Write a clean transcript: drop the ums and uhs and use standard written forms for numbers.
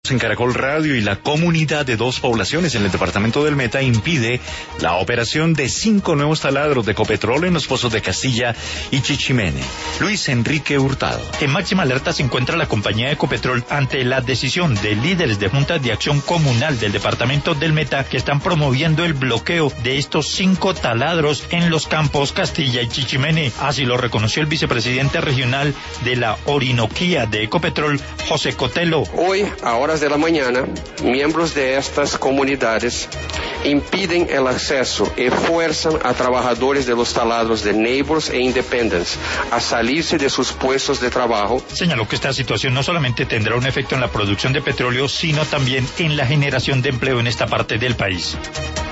En Caracol Radio y la comunidad de 2 poblaciones en el departamento del Meta impide la operación de 5 nuevos taladros de Ecopetrol en los pozos de Castilla y Chichimene. Luis Enrique Hurtado. En máxima alerta se encuentra la compañía Ecopetrol ante la decisión de líderes de juntas de acción comunal del departamento del Meta que están promoviendo el bloqueo de estos 5 taladros en los campos Castilla y Chichimene. Así lo reconoció el vicepresidente regional de la Orinoquía de Ecopetrol, José Cotelo. Hoy, a horas de la mañana, miembros de estas comunidades impiden el acceso y fuerzan a trabajadores de los taladros de Neighbors e Independence a salirse de sus puestos de trabajo. Señaló que esta situación no solamente tendrá un efecto en la producción de petróleo, sino también en la generación de empleo en esta parte del país.